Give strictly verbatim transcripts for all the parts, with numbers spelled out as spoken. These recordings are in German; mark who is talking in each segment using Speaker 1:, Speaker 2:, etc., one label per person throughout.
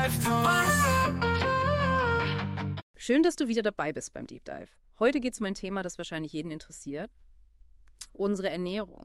Speaker 1: Schön, dass du wieder dabei bist beim Deep Dive. Heute geht es um ein Thema, das wahrscheinlich jeden interessiert. Unsere Ernährung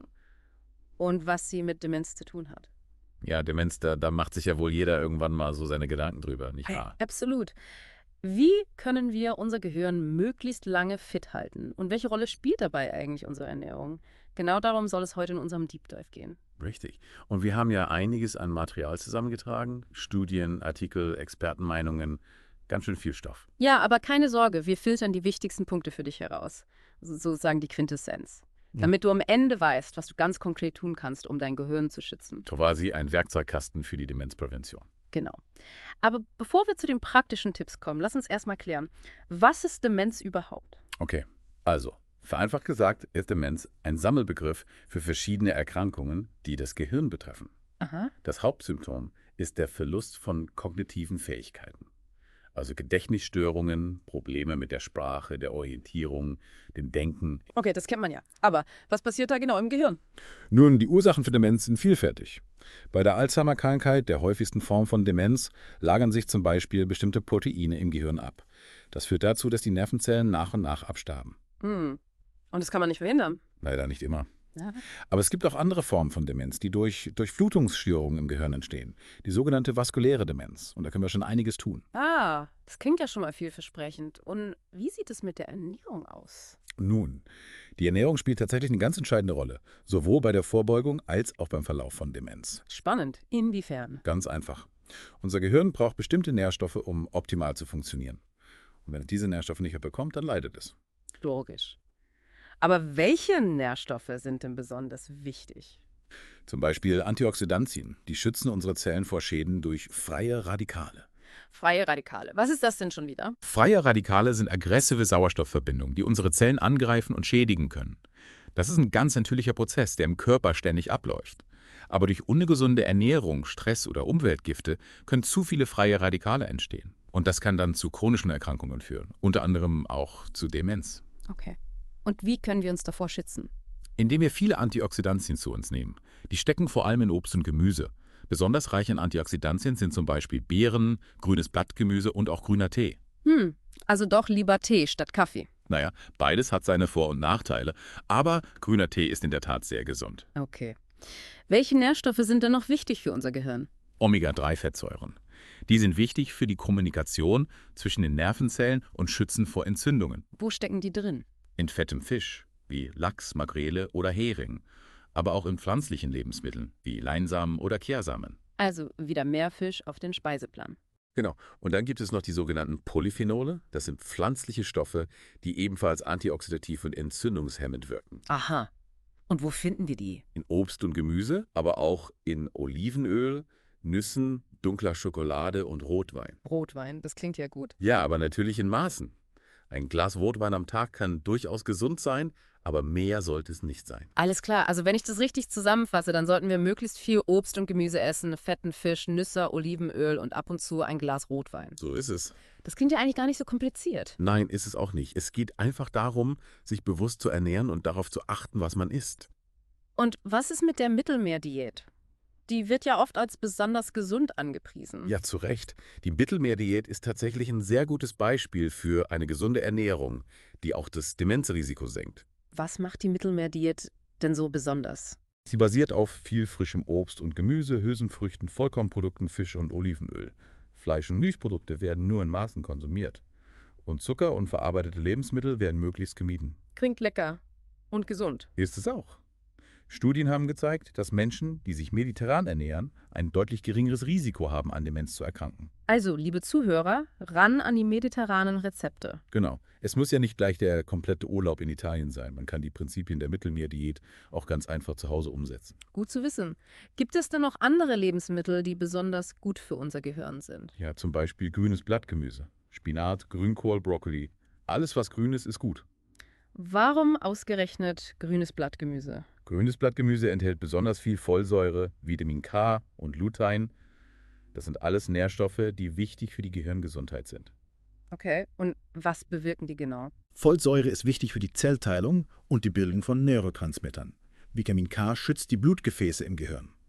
Speaker 1: und was sie mit Demenz zu tun hat.
Speaker 2: Ja, Demenz, da, da macht sich ja wohl jeder irgendwann mal so seine Gedanken drüber, nicht wahr?
Speaker 1: Absolut. Wie können wir unser Gehirn möglichst lange fit halten? Und welche Rolle spielt dabei eigentlich unsere Ernährung? Genau darum soll es heute in unserem Deep Dive gehen.
Speaker 2: Richtig. Und wir haben ja einiges an Material zusammengetragen. Studien, Artikel, Expertenmeinungen, ganz schön viel Stoff.
Speaker 1: Ja, aber keine Sorge, wir filtern die wichtigsten Punkte für dich heraus. Sozusagen die Quintessenz.
Speaker 2: Ja.
Speaker 1: Damit du am Ende weißt, was du ganz konkret tun kannst, um dein Gehirn zu schützen.
Speaker 2: Quasi ein Werkzeugkasten für die Demenzprävention.
Speaker 1: Genau. Aber bevor wir zu den praktischen Tipps kommen, lass uns erstmal klären, was ist Demenz überhaupt?
Speaker 2: Okay, also, vereinfacht gesagt ist Demenz ein Sammelbegriff für verschiedene Erkrankungen, die das Gehirn betreffen.
Speaker 1: Aha.
Speaker 2: Das Hauptsymptom ist der Verlust von kognitiven Fähigkeiten. Also Gedächtnisstörungen, Probleme mit der Sprache, der Orientierung, dem Denken.
Speaker 1: Okay, das kennt man ja. Aber was passiert da genau im Gehirn?
Speaker 3: Nun, die Ursachen für Demenz sind vielfältig. Bei der Alzheimer-Krankheit, der häufigsten Form von Demenz, lagern sich zum Beispiel bestimmte Proteine im Gehirn ab. Das führt dazu, dass die Nervenzellen nach und nach absterben.
Speaker 1: Hm. Und das kann man nicht verhindern?
Speaker 2: Leider nicht immer.
Speaker 1: Ja.
Speaker 3: Aber es gibt auch andere Formen von Demenz, die durch Durchflutungsstörungen im Gehirn entstehen. Die sogenannte vaskuläre Demenz. Und da können wir schon einiges tun.
Speaker 1: Ah, das klingt ja schon mal vielversprechend. Und wie sieht es mit der Ernährung aus?
Speaker 3: Nun, die Ernährung spielt tatsächlich eine ganz entscheidende Rolle. Sowohl bei der Vorbeugung als auch beim Verlauf von Demenz.
Speaker 1: Spannend. Inwiefern?
Speaker 3: Ganz einfach. Unser Gehirn braucht bestimmte Nährstoffe, um optimal zu funktionieren. Und wenn es diese Nährstoffe nicht mehr bekommt, dann leidet es.
Speaker 1: Logisch. Aber welche Nährstoffe sind denn besonders wichtig?
Speaker 3: Zum Beispiel Antioxidantien. Die schützen unsere Zellen vor Schäden durch freie Radikale.
Speaker 1: Freie Radikale. Was ist das denn schon wieder?
Speaker 2: Freie Radikale sind aggressive Sauerstoffverbindungen, die unsere Zellen angreifen und schädigen können. Das ist ein ganz natürlicher Prozess, der im Körper ständig abläuft. Aber durch ungesunde Ernährung, Stress oder Umweltgifte können zu viele freie Radikale entstehen. Und das kann dann zu chronischen Erkrankungen führen, unter anderem auch zu Demenz.
Speaker 1: Okay. Und wie können wir uns davor schützen?
Speaker 2: Indem wir viele Antioxidantien zu uns nehmen. Die stecken vor allem in Obst und Gemüse. Besonders reich an Antioxidantien sind zum Beispiel Beeren, grünes Blattgemüse und auch grüner Tee.
Speaker 1: Hm, also doch lieber Tee statt Kaffee.
Speaker 2: Naja, beides hat seine Vor- und Nachteile, aber grüner Tee ist in der Tat sehr gesund.
Speaker 1: Okay. Welche Nährstoffe sind denn noch wichtig für unser Gehirn?
Speaker 2: Omega drei Fettsäuren. Die sind wichtig für die Kommunikation zwischen den Nervenzellen und schützen vor Entzündungen.
Speaker 1: Wo stecken die drin?
Speaker 2: In fettem Fisch, wie Lachs, Makrele oder Hering. Aber auch in pflanzlichen Lebensmitteln, wie Leinsamen oder Kehrsamen.
Speaker 1: Also wieder mehr Fisch auf den Speiseplan.
Speaker 2: Genau. Und dann gibt es noch die sogenannten Polyphenole. Das sind pflanzliche Stoffe, die ebenfalls antioxidativ und entzündungshemmend wirken.
Speaker 1: Aha. Und wo finden wir die?
Speaker 2: In Obst und Gemüse, aber auch in Olivenöl, Nüssen, dunkler Schokolade und Rotwein.
Speaker 1: Rotwein, das klingt ja gut.
Speaker 2: Ja, aber natürlich in Maßen. Ein Glas Rotwein am Tag kann durchaus gesund sein, aber mehr sollte es nicht sein.
Speaker 1: Alles klar, also wenn ich das richtig zusammenfasse, dann sollten wir möglichst viel Obst und Gemüse essen, fetten Fisch, Nüsse, Olivenöl und ab und zu ein Glas Rotwein.
Speaker 2: So ist es.
Speaker 1: Das klingt ja eigentlich gar nicht so kompliziert.
Speaker 2: Nein, ist es auch nicht. Es geht einfach darum, sich bewusst zu ernähren und darauf zu achten, was man isst.
Speaker 1: Und was ist mit der Mittelmeerdiät? Die wird ja oft als besonders gesund angepriesen.
Speaker 2: Ja, zu Recht. Die Mittelmeerdiät ist tatsächlich ein sehr gutes Beispiel für eine gesunde Ernährung, die auch das Demenzrisiko senkt.
Speaker 1: Was macht die Mittelmeerdiät denn so besonders?
Speaker 3: Sie basiert auf viel frischem Obst und Gemüse, Hülsenfrüchten, Vollkornprodukten, Fisch und Olivenöl. Fleisch- und Milchprodukte werden nur in Maßen konsumiert. Und Zucker und verarbeitete Lebensmittel werden möglichst gemieden.
Speaker 1: Klingt lecker und gesund.
Speaker 3: Ist es auch. Studien haben gezeigt, dass Menschen, die sich mediterran ernähren, ein deutlich geringeres Risiko haben, an Demenz zu erkranken.
Speaker 1: Also, liebe Zuhörer, ran an die mediterranen Rezepte.
Speaker 3: Genau. Es muss ja nicht gleich der komplette Urlaub in Italien sein. Man kann die Prinzipien der Mittelmeerdiät auch ganz einfach zu Hause umsetzen.
Speaker 1: Gut zu wissen. Gibt es denn noch andere Lebensmittel, die besonders gut für unser Gehirn sind?
Speaker 3: Ja, zum Beispiel grünes Blattgemüse, Spinat, Grünkohl, Brokkoli. Alles, was grün ist, ist gut.
Speaker 1: Warum ausgerechnet grünes Blattgemüse?
Speaker 3: Grünes Blattgemüse enthält besonders viel Folsäure, Vitamin K und Lutein. Das sind alles Nährstoffe, die wichtig für die Gehirngesundheit sind.
Speaker 1: Okay, und was bewirken die genau?
Speaker 4: Folsäure ist wichtig für die Zellteilung und die Bildung von Neurotransmittern. Vitamin K schützt die Blutgefäße im Gehirn.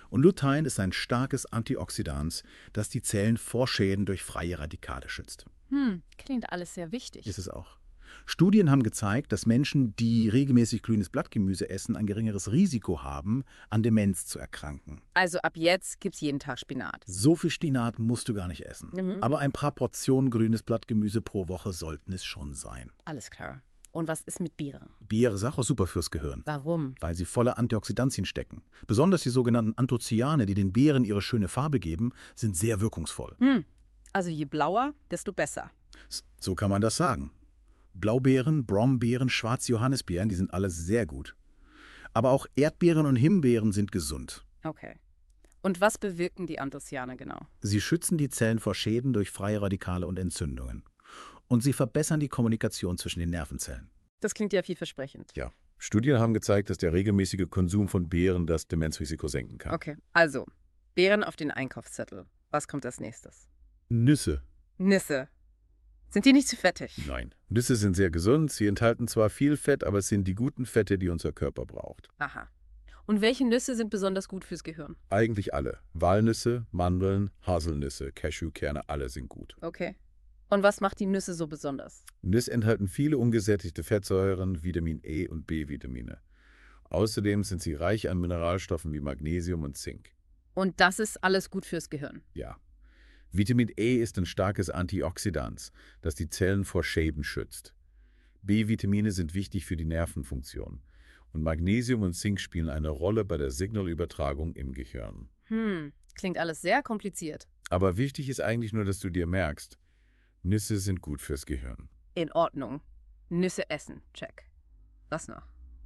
Speaker 3: Und Lutein ist ein starkes Antioxidant, das die Zellen vor Schäden durch freie Radikale schützt.
Speaker 1: Hm, klingt alles sehr wichtig.
Speaker 3: Ist es auch. Studien haben gezeigt, dass Menschen, die regelmäßig grünes Blattgemüse essen, ein geringeres Risiko haben, an Demenz zu erkranken.
Speaker 1: Also ab jetzt gibt's jeden Tag Spinat.
Speaker 3: So viel Spinat musst du gar nicht essen.
Speaker 1: Mhm.
Speaker 3: Aber ein paar Portionen grünes Blattgemüse pro Woche sollten es schon sein.
Speaker 1: Alles klar. Und was ist mit Beeren?
Speaker 3: Beere ist auch super fürs Gehirn,
Speaker 1: Warum?
Speaker 3: weil sie voller Antioxidantien stecken. Besonders die sogenannten Anthocyane, die den Beeren ihre schöne Farbe geben, sind sehr wirkungsvoll.
Speaker 1: Hm. Also je blauer, desto besser.
Speaker 3: So kann man das sagen. Blaubeeren, Brombeeren, Schwarz-Johannisbeeren, die sind alle sehr gut. Aber auch Erdbeeren und Himbeeren sind gesund.
Speaker 1: Okay. Und was bewirken die Anthocyane genau?
Speaker 3: Sie schützen die Zellen vor Schäden durch freie Radikale und Entzündungen. Und sie verbessern die Kommunikation zwischen den Nervenzellen.
Speaker 1: Das klingt ja vielversprechend.
Speaker 3: Ja. Studien haben gezeigt, dass der regelmäßige Konsum von Beeren das Demenzrisiko senken kann.
Speaker 1: Okay, also Beeren auf den Einkaufszettel. Was kommt als nächstes?
Speaker 3: Nüsse.
Speaker 1: Nüsse. Sind die nicht zu fettig?
Speaker 3: Nein. Nüsse sind sehr gesund. Sie enthalten zwar viel Fett, aber es sind die guten Fette, die unser Körper braucht.
Speaker 1: Aha. Und welche Nüsse sind besonders gut fürs Gehirn?
Speaker 3: Eigentlich alle. Walnüsse, Mandeln, Haselnüsse, Cashewkerne, alle sind gut.
Speaker 1: Okay. Und was macht die Nüsse so besonders?
Speaker 3: Nüsse enthalten viele ungesättigte Fettsäuren, Vitamin E und B-Vitamine. Außerdem sind sie reich an Mineralstoffen wie Magnesium und Zink.
Speaker 1: Und das ist alles gut fürs Gehirn?
Speaker 3: Ja. Vitamin E ist ein starkes Antioxidant, das die Zellen vor Schäden schützt. B-Vitamine sind wichtig für die Nervenfunktion. Und Magnesium und Zink spielen eine Rolle bei der Signalübertragung im Gehirn.
Speaker 1: Hm, klingt alles sehr kompliziert.
Speaker 3: Aber wichtig ist eigentlich nur, dass du dir merkst, Nüsse sind gut fürs Gehirn.
Speaker 1: In Ordnung. Nüsse essen, check. Was noch?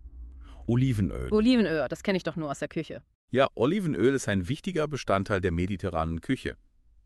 Speaker 3: Olivenöl.
Speaker 1: Olivenöl, das kenne ich doch nur aus der Küche.
Speaker 2: Ja, Olivenöl ist ein wichtiger Bestandteil der mediterranen Küche.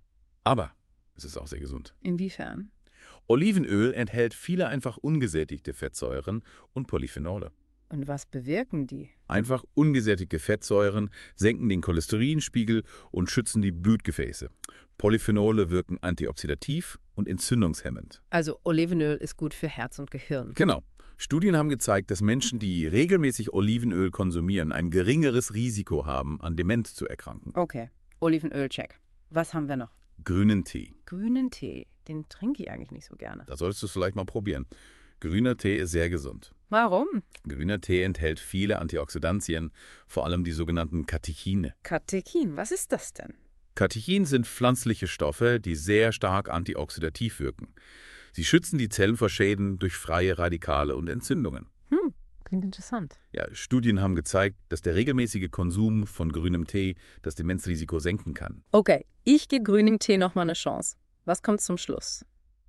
Speaker 2: Aber es ist auch sehr gesund.
Speaker 1: Inwiefern?
Speaker 2: Olivenöl enthält viele einfach ungesättigte Fettsäuren und Polyphenole.
Speaker 1: Und was bewirken die?
Speaker 2: Einfach ungesättigte Fettsäuren senken den Cholesterinspiegel und schützen die Blutgefäße. Polyphenole wirken antioxidativ und entzündungshemmend.
Speaker 1: Also Olivenöl ist gut für Herz und Gehirn.
Speaker 2: Genau. Studien haben gezeigt, dass Menschen, die regelmäßig Olivenöl konsumieren, ein geringeres Risiko haben, an Demenz zu erkranken.
Speaker 1: Okay, Olivenöl, check. Was haben wir noch?
Speaker 2: Grünen Tee.
Speaker 1: Grünen Tee, den trinke ich eigentlich nicht so gerne.
Speaker 2: Da solltest du es vielleicht mal probieren. Grüner Tee ist sehr gesund.
Speaker 1: Warum?
Speaker 2: Grüner Tee enthält viele Antioxidantien, vor allem die sogenannten Katechine.
Speaker 1: Katechin, was ist das denn?
Speaker 2: Katechin sind pflanzliche Stoffe, die sehr stark antioxidativ wirken. Sie schützen die Zellen vor Schäden durch freie Radikale und Entzündungen.
Speaker 1: Hm, klingt interessant.
Speaker 2: Ja, Studien haben gezeigt, dass der regelmäßige Konsum von grünem Tee das Demenzrisiko senken kann.
Speaker 1: Okay, ich gebe grünem Tee nochmal eine Chance. Was kommt zum Schluss?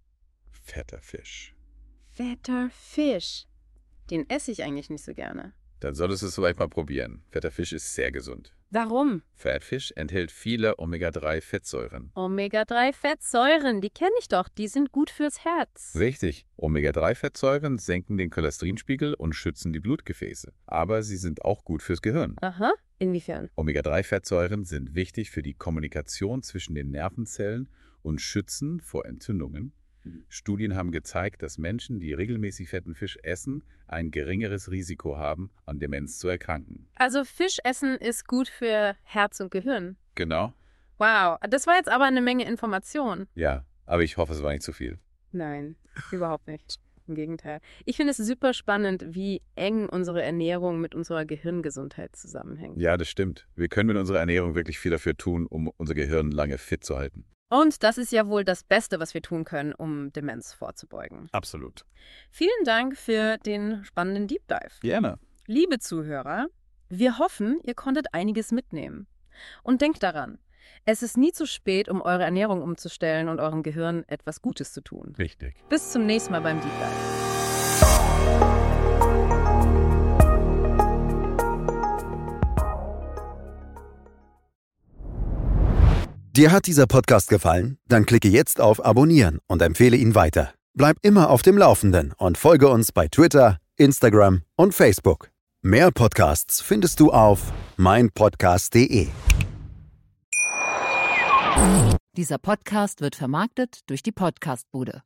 Speaker 2: Fetter Fisch.
Speaker 1: Fetter Fisch. Den esse ich eigentlich nicht so gerne.
Speaker 2: Dann solltest du es vielleicht mal probieren. Fetter Fisch ist sehr gesund.
Speaker 1: Warum?
Speaker 2: Fettfisch enthält viele Omega drei Fettsäuren.
Speaker 1: Omega drei Fettsäuren, die kenne ich doch, die sind gut fürs Herz.
Speaker 2: Richtig. Omega drei Fettsäuren senken den Cholesterinspiegel und schützen die Blutgefäße. Aber sie sind auch gut fürs Gehirn.
Speaker 1: Aha, inwiefern?
Speaker 2: Omega drei Fettsäuren sind wichtig für die Kommunikation zwischen den Nervenzellen und schützen vor Entzündungen. Studien haben gezeigt, dass Menschen, die regelmäßig fetten Fisch essen, ein geringeres Risiko haben, an Demenz zu erkranken.
Speaker 1: Also Fischessen ist gut für Herz und Gehirn.
Speaker 2: Genau.
Speaker 1: Wow, das war jetzt aber eine Menge Information.
Speaker 2: Ja, aber ich hoffe, es war nicht zu viel.
Speaker 1: Nein, überhaupt nicht. Im Gegenteil. Ich finde es super spannend, wie eng unsere Ernährung mit unserer Gehirngesundheit zusammenhängt.
Speaker 2: Ja, das stimmt. Wir können mit unserer Ernährung wirklich viel dafür tun, um unser Gehirn lange fit zu halten.
Speaker 1: Und das ist ja wohl das Beste, was wir tun können, um Demenz vorzubeugen.
Speaker 2: Absolut.
Speaker 1: Vielen Dank für den spannenden Deep Dive.
Speaker 2: Gerne.
Speaker 1: Liebe Zuhörer, wir hoffen, ihr konntet einiges mitnehmen. Und denkt daran, es ist nie zu spät, um eure Ernährung umzustellen und eurem Gehirn etwas Gutes zu tun.
Speaker 2: Richtig.
Speaker 1: Bis zum nächsten Mal beim Deep Dive.
Speaker 4: Dir hat dieser Podcast gefallen? Dann klicke jetzt auf Abonnieren und empfehle ihn weiter. Bleib immer auf dem Laufenden und folge uns bei Twitter, Instagram und Facebook. Mehr Podcasts findest du auf meinpodcast punkt de.
Speaker 5: Dieser Podcast wird vermarktet durch die Podcastbude.